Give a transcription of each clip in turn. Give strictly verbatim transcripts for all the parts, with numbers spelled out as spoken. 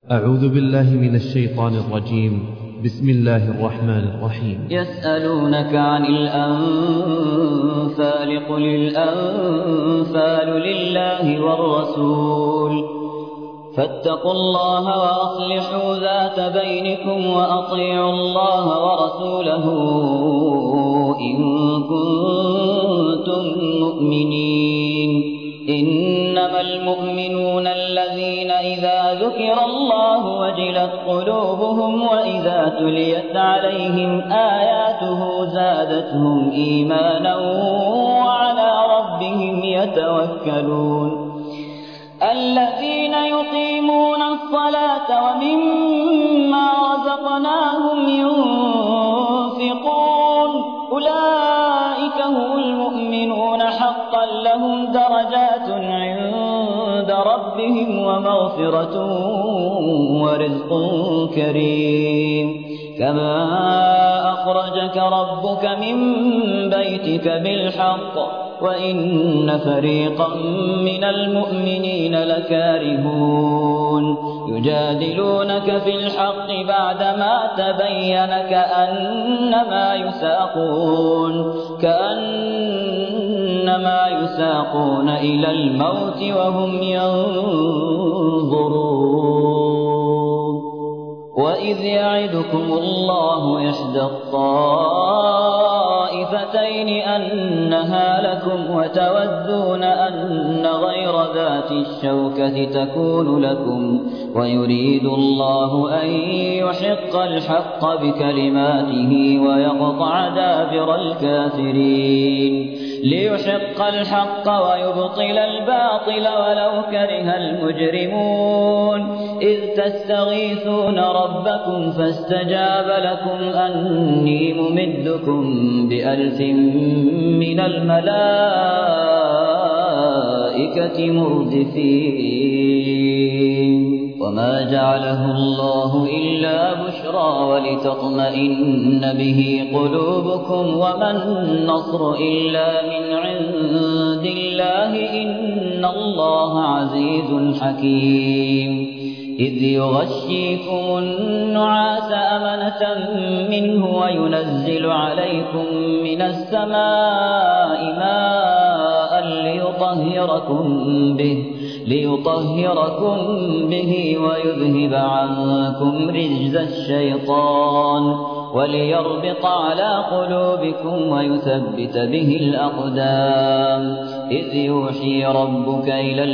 أعوذ بالله من الشيطان الرجيم. بسم الله الرحمن الرحيم. يسألونك عن الأنفال قل الأنفال لله والرسول فاتقوا الله وأصلحوا ذات بينكم وأطيعوا الله ورسوله إن كنتم مؤمنين. إنما المؤمنون الذين إذا ذكر الله وجلت قلوبهم وإذا تليت عليهم آياته زادتهم إيمانا وعلى ربهم يتوكلون. الذين يقيمون الصلاة ومما رزقناهم ينفقون أولئك هم المؤمنون حقا لهم درجات عند ربهم ومغفرة ورزق كريم. كما أخرجك ربك من بيتك بالحق وإن فريقا من المؤمنين لكارهون يجادلونك في الحق بعدما تبين كأنما يساقون كأنما يساقون إلى الموت وهم ينظرون. وإذ يعدكم الله إحدى الطائفتين أنها لكم وتودون أن غير ذات الشوكة تكون لكم ويريد الله أن يحق الحق بكلماته ويقطع دابر الكافرين ليحق الحق ويبطل الباطل ولو كره المجرمون. إذ تستغيثون ربكم فاستجاب لكم أني ممدكم بألف من الملائكة مردفين. وما جعله الله إلا بشرى ولتطمئن به قلوبكم وما النصر إلا من عند الله إن الله عزيز حكيم. إذ يغشيكم النعاس أمنة منه وينزل عليكم من السماء ماء ليطهركم به ليطهركم به ويذهب عنكم رجز الشيطان وليربط على قلوبكم ويثبت به الأقدام. إذ يوحي ربك إلى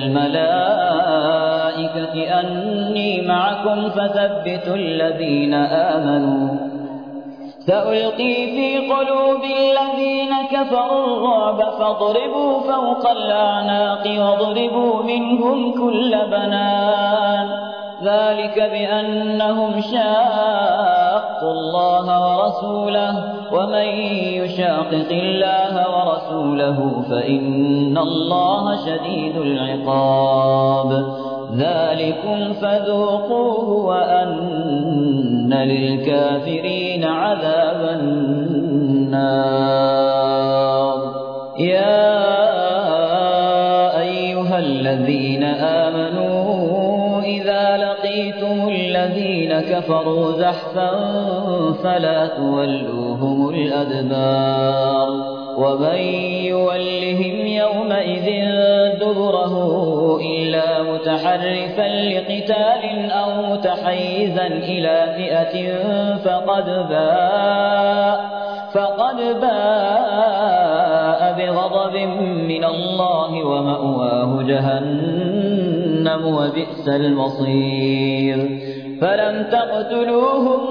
الملائكة أني معكم فثبتوا الذين آمنوا سألقي في قلوب الذين كفروا الرعب فاضربوا فوق الأعناق واضربوا منهم كل بنان. ذلك بأنهم شاقوا الله ورسوله ومن يشاقق الله ورسوله فإن الله شديد العقاب. ذلكم فذوقوه وأن للكافرين عذاب النار. يا أيها الذين آمنوا إذا لقيتم الذين كفروا زحفا فلا تولوهم الأدبار ومن يولهم يومئذ دبره إلا متحرفا لقتال أو متحيزا إلى فئة فقد باء فقد باء بغضب من الله ومأواه جهنم وبئس المصير. فلم تقتلوهم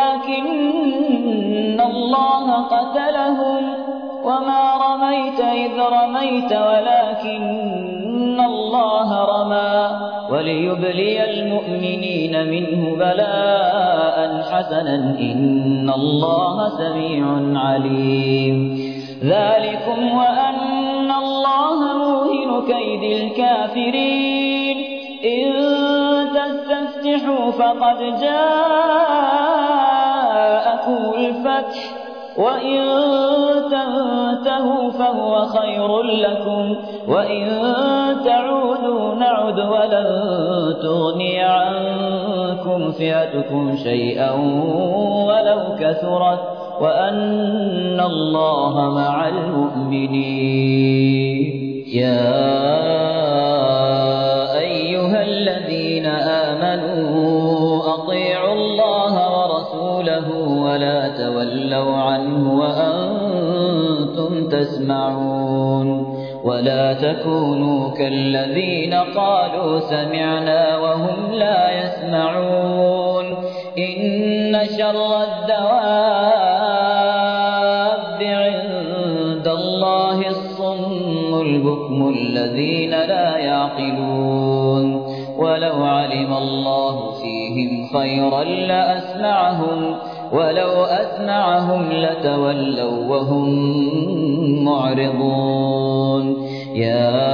ولكن الله قتلهم وما رميت إذ رميت ولكن الله رمى وليبلي المؤمنين منه بلاء حسنا إن الله سميع عليم. ذلكم وأن الله موهن كيد الكافرين. إن تستفتحوا فقد جاءكم الفتح وإن تنتهوا فهو خير لكم وإن تعودوا نعد ولن تغني عنكم تضركم فئتكم شيئا ولو كثرت وأن الله مع المؤمنين. يا أيها الذين آمنوا أطيعوا الله ورسوله ولا تولوا عنه وأنتم تسمعون ولا تكونوا كالذين قالوا سمعنا وهم لا يسمعون. إن شر الدواب عند الله الصم البكم الذين لا يعقلون. ولو علم الله فيهم خيرا لأسمعهم ولو أسمعهم لتولوا وهم معرضون. يا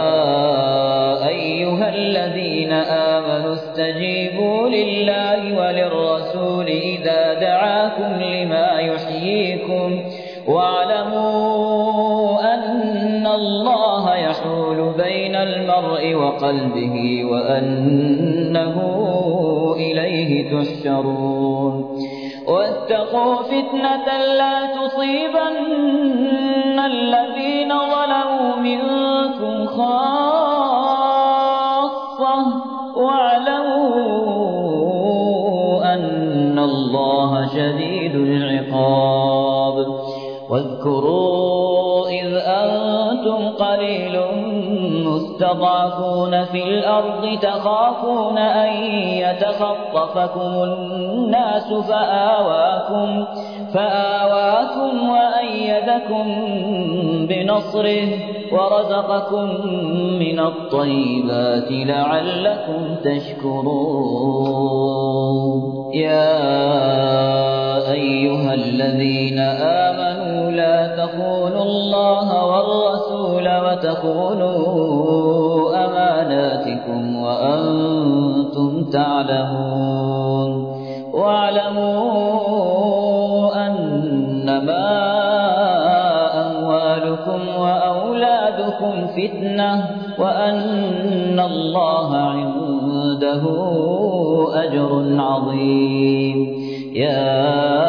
أيها الذين آمنوا استجيبوا لله وللرسول إذا دعاكم لما يحييكم واعلموا أن الله يحول بين المرء وقلبه وأنه إليه تحشرون. واتقوا فتنة لا تصيبن الذين ظلموا منكم خاصة واعلموا أن الله شديد العقاب. واذكروا إذ أنتم قليل مستضعفون في الأرض تخافون أن يتخطفكم الناس فآواكم, فآواكم وأيدكم بنصره ورزقكم من الطيبات لعلكم تشكرون. يا أيها الذين آمنوا لا تخونوا الله والرسول وتخونوا أماناتكم وأنتم تعلمون. واعلموا أنما أموالكم وأولادكم فتنة وأن الله عنده أجر عظيم. يا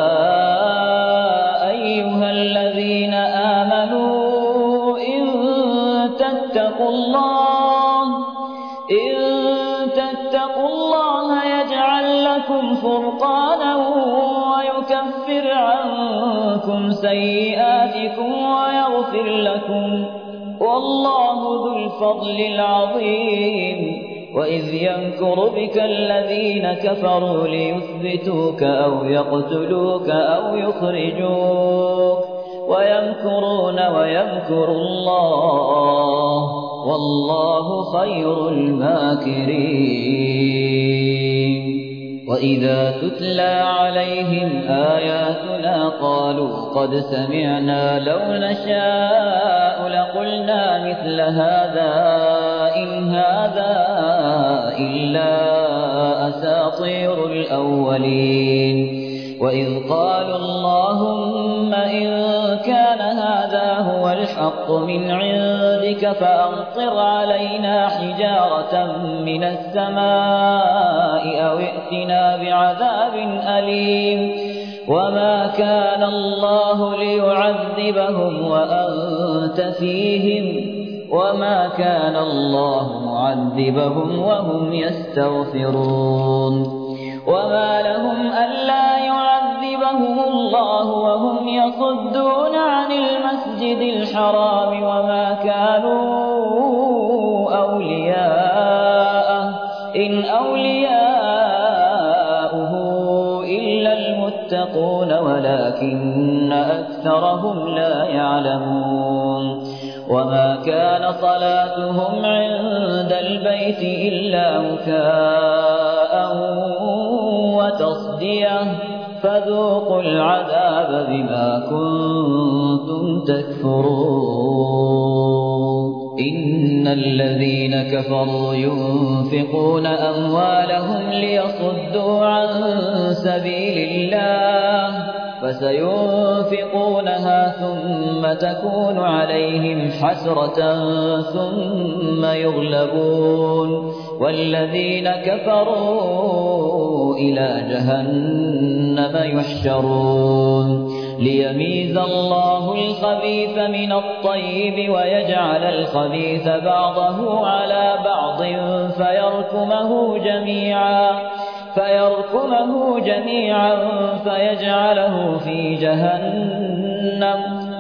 أيها الذين آمنوا إن تتقوا الله إن تتقوا الله يجعل لكم فرقانا ويكفر عنكم سيئاتكم ويغفر لكم والله ذو الفضل العظيم. وإذ يمكر بك الذين كفروا ليثبتوك أو يقتلوك أو يخرجوك ويمكرون ويمكر الله والله خير الماكرين. وإذا تتلى عليهم آياتنا قالوا قد سمعنا لو نشاء لقلنا مثل هذا إن هذا إلا أساطير الأولين. وإذ قالوا اللهم إن كان هذا هو الحق من عندك فأمطر علينا حجارة من السماء أو ائتنا بعذاب أليم. وما كان الله ليعذبهم وأنت فيهم وما كان الله معذبهم وهم يستغفرون. وما لهم ألا يعذبهم الله وهم يصدون عن المسجد الحرام وما كانوا أولياءه إن أولياؤه إلا المتقون ولكن أكثرهم لا يعلمون. وما كان صلاتهم عند البيت إلا مكاء وتصدية فذوقوا العذاب بما كنتم تكفرون. إن الذين كفروا ينفقون أموالهم ليصدوا عن سبيل الله فسينفقونها ثم تكون عليهم حسرة ثم يغلبون والذين كفروا إلى جهنم يحشرون ليميز الله الخبيث من الطيب ويجعل الخبيث بعضه على بعض فيركمه جميعا فيركمه جميعا فيجعله في جهنم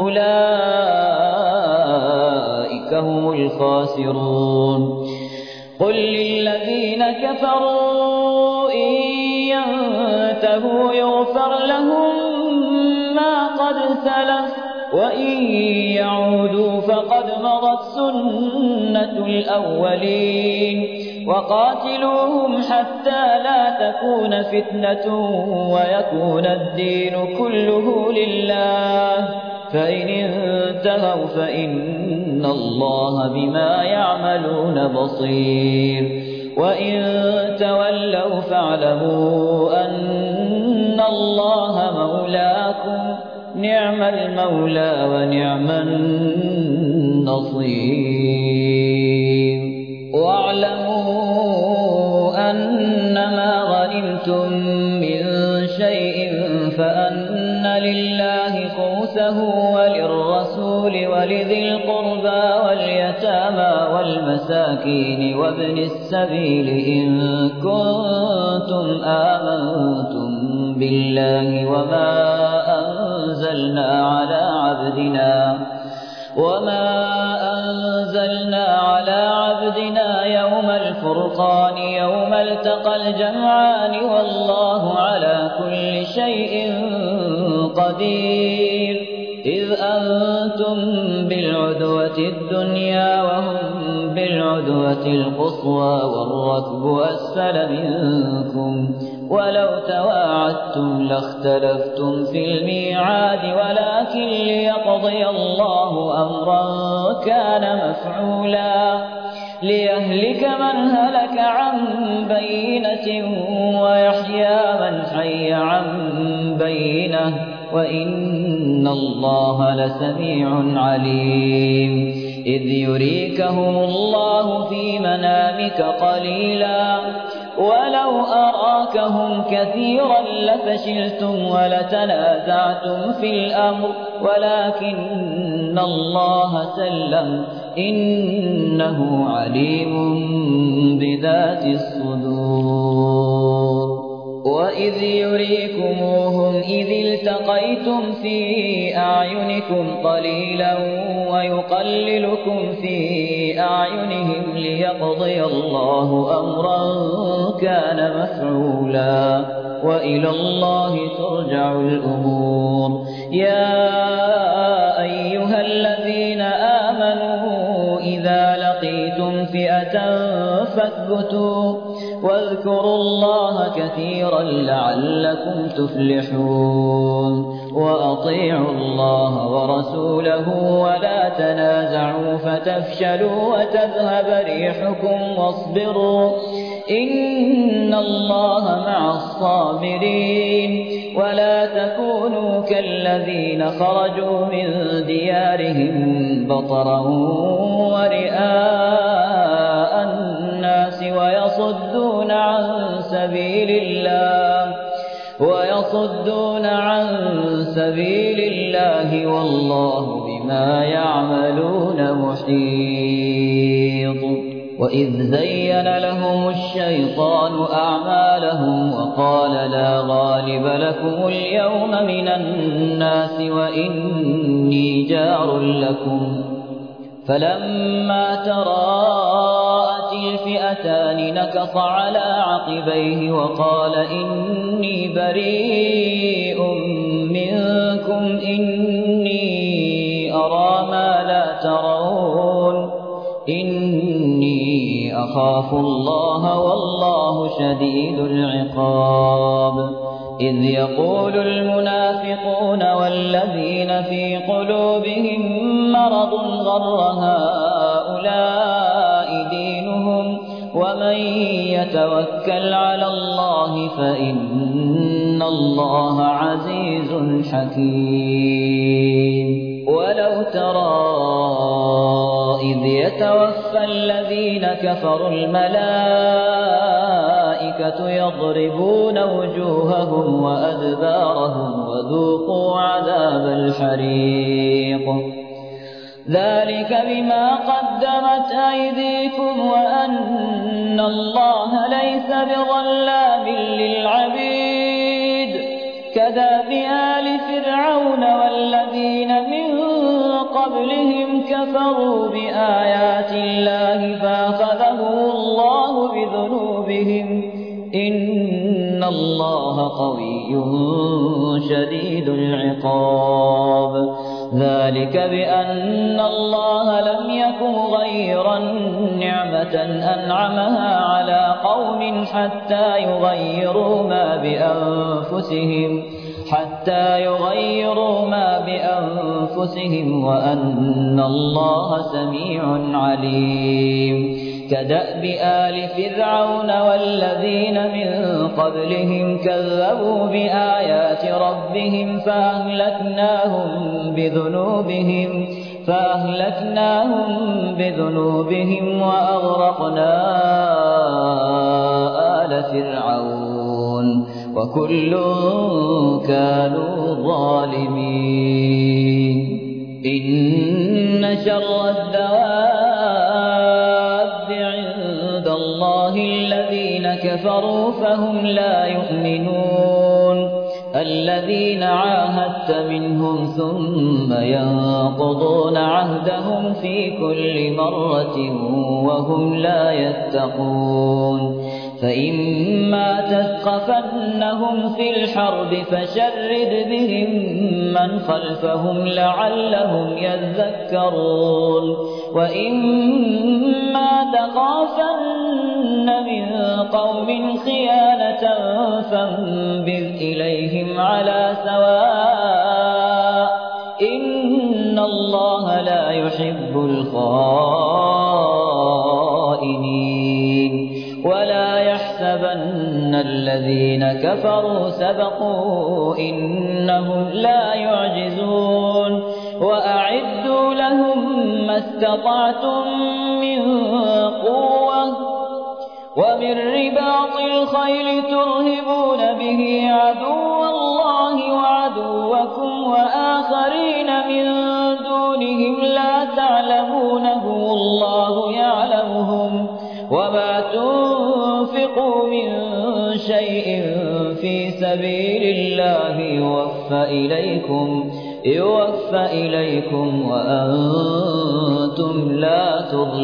أولئك هم الخاسرون قل للذين كفروا إن ينتهوا يغفر لهم ما قد سلف وإن يعودوا فقد مضت سنة الأولين وقاتلوهم حتى لا تكون فتنة ويكون الدين كله لله فإن انتهوا فإن الله بما يعملون بصير وإن تولوا فاعلموا أن الله مولاكم نعم المولى ونعم النصير واعلموا أنما غنمتم من شيء فأن لله خمسه وللرسول ولذي القربى واليتامى والمساكين وابن السبيل إن كنتم آمنتم بالله وما أنزلنا على عبدنا وما أنزلنا على عبدنا يوم الفرقان يوم التقى الجمعان والله على كل شيء قدير إذ أنتم بالعدوة الدنيا وهم بالعدوة القصوى والركب أسفل منكم ولو تواعدتم لاختلفتم في الميعاد ولكن ليقضي الله أمرا كان مفعولا ليهلك من هلك عن بينة ويحيى من حي عن بينة وإن الله لسميع عليم إذ يريكهم الله في منامك قليلا ولو أراكهم كثيرا لفشلتم ولتنازعتم في الأمر ولكن الله سلم إنه عليم بذات الصدور وإذ يريكموهم إذ التقيتم في أعينكم قليلا ويقللكم في أعينهم ليقضي الله أمرا كان مفعولا وإلى الله ترجع الأمور يا أيها الذين آمنوا إذا لقيتم فئة فاثبتوا واذكروا الله كثيرا لعلكم تفلحون وأطيعوا الله ورسوله ولا تنازعوا فتفشلوا وتذهب ريحكم واصبروا إن الله مع الصابرين ولا تكونوا كالذين خرجوا من ديارهم بطرا ورئاء الناس ويصدون عن سبيل الله ويصدون عن سبيل الله والله بما يعملون محيط وإذ زين لهم الشيطان أعمالهم وقال لا غالب لكم اليوم من الناس وإني جار لكم فلما تراءت الفئتان نكص على عقبيه وقال إني بريء منكم إني أرى ما لا ترون إني أخاف الله والله شديد العقاب إذ يقول المنافقون والذين في قلوبهم مرض غر هؤلاء دينهم ومن يتوكل على الله فإن الله عزيز حكيم ولو ترى إذ يتوفى الذين كفروا الملائكة والملائكة يضربون وجوههم وأدبارهم وذوقوا عذاب الحريق ذلك بما قدمت أيديكم وأن الله ليس بظلام للعبيد كداب آل فرعون والذين من قبلهم كفروا بآيات الله فأخذهم الله بذنوبهم إن الله قوي شديد العقاب ذلك بأن الله لم يكن غيرا نعمة أنعمها على قوم حتى يغيروا ما بأنفسهم حتى يغيروا ما بأنفسهم وأن الله سميع عليم كدأب آل فرعون والذين من قبلهم كذبوا بآيات ربهم فأهلكناهم بذنوبهم فأهلكناهم بذنوبهم وأغرقنا آل فرعون وكل كانوا ظالمين إن شر الدواب عند الله الذين كفروا فهم لا يؤمنون الذين عاهدت منهم ثم ينقضون عهدهم في كل مرة وهم لا يتقون فإما تثقفنهم في الحرب فشرد بهم من خلفهم لعلهم يذكرون وإما تخافن من قوم خيانة فانبذ إليهم على سواء إن الله لا يحب الخائنين ولا يحسبن الذين كفروا سبقوا إنهم لا يعجزون وأعدوا لهم ما استطعتم من قوة ومن رباط الخيل ترهبون به عدو الله وعدوكم وآخرين من دونهم لا تعلمونه الله يعلمهم وما تنفقوا من شيء في سبيل الله يوفى إليكم يوفى إليكم وأنتم لا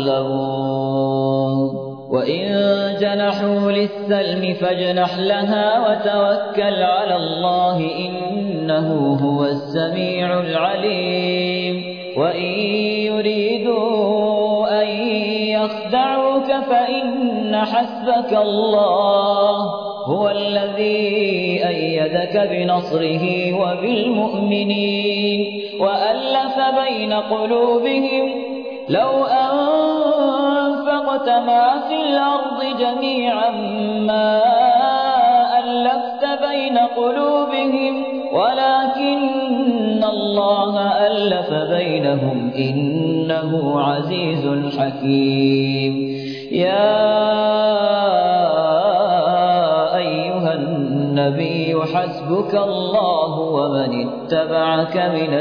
تظلمون وإن جنحوا للسلم فاجنح لها وتوكل على الله إنه هو السميع العليم وإن يريدوا أن يخدعوك فإن حسبك الله هو الذي أيدك بنصره وبالمؤمنين وألف بين قلوبهم لو أنفقت ما في الأرض جميعا ما ألفت بين قلوبهم ولكن الله ألف بينهم إنه عزيز حكيم يا أيها النبي حسبك الله ومن اتبعك من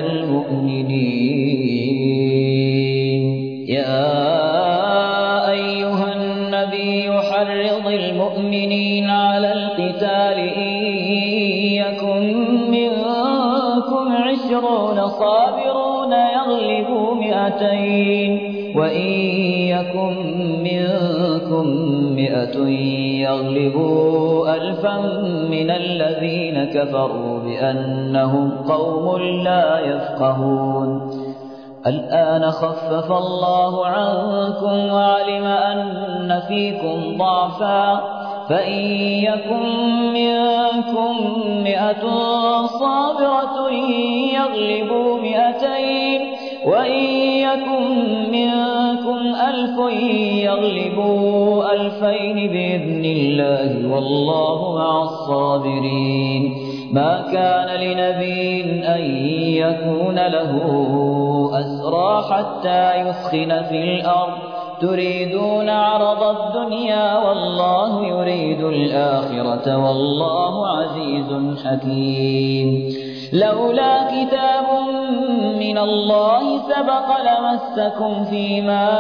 المؤمنين يا أيها النبي حرض المؤمنين على القتال إن يكن منكم عشرون صابرون يغلبوا مئتين وإن يكن منكم مئة يغلبوا ألفا من الذين كفروا بأنهم قوم لا يفقهون الآن خفف الله عنكم وعلم أن فيكم ضعفا فإن يكن منكم مئة صابرة يغلبوا مئتين وإن يكن منكم ألف يغلبوا ألفين بإذن الله والله مع الصابرين ما كان لنبي أن يكون له أسرى حتى يثخن في الأرض تريدون عرض الدنيا والله يريد الآخرة والله عزيز حكيم لولا كتاب من الله سبق لمسكم فيما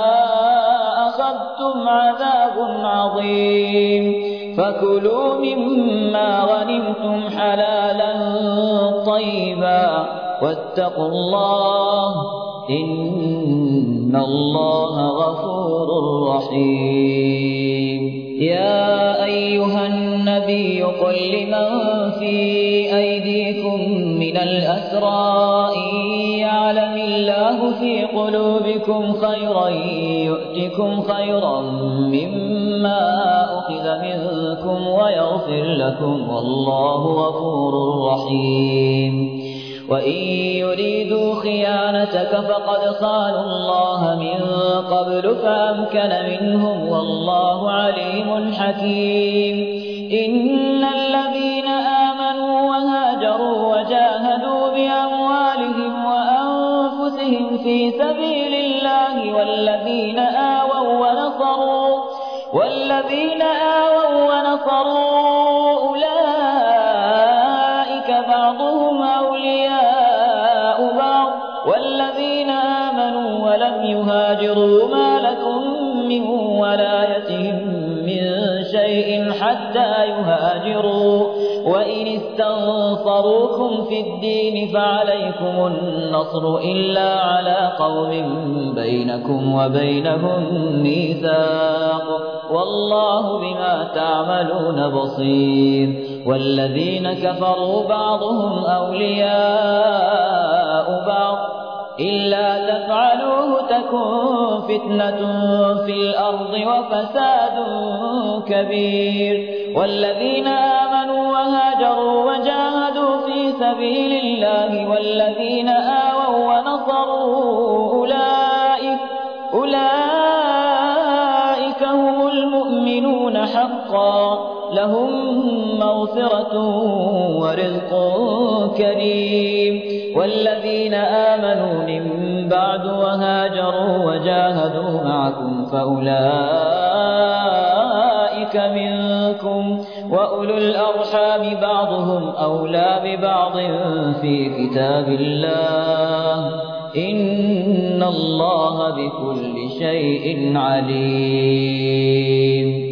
أخذتم عذاب عظيم فكلوا مما غنمتم حلالا طيبا واتقوا الله إن الله غفور رحيم يا أيها النبي قل لمن في أيديكم من الأسرى إن يعلم الله في قلوبكم خيرا يؤتكم خيرا مما أخذ منكم ويغفر لكم والله غفور رحيم وإن يريدوا خيانتك فقد خانوا الله من قبل فأمكن منهم والله عليم حكيم إن الذين آمنوا وهاجروا وجاهدوا بأموالهم وأنفسهم في سبيل الله والذين آووا ونصروا والذين آووا ونصروا أولئك بعضهم أولياء بعض والذين آمنوا ولم يهاجروا ما لكم من ولايتهم من شيء حتى يهاجروا وإن استنصروكم في الدين فعليكم النصر إلا على قوم بينكم وبينهم ميثاق والله بما تعملون بصير والذين كفروا بعضهم أولياء بعض إلا تفعلوه تكن فتنة في الأرض وفساد كبير والذين آمنوا وهاجروا وجاهدوا في سبيل الله والذين آووا ونصروا أولئك أولئك هم المؤمنون حقا لهم مغفرة ورزق كريم والذين آمنوا من بعد وهاجروا وجاهدوا معكم فأولئك منكم وأولو الأرحام بعضهم أولى ببعض في كتاب الله إن الله بكل شيء عليم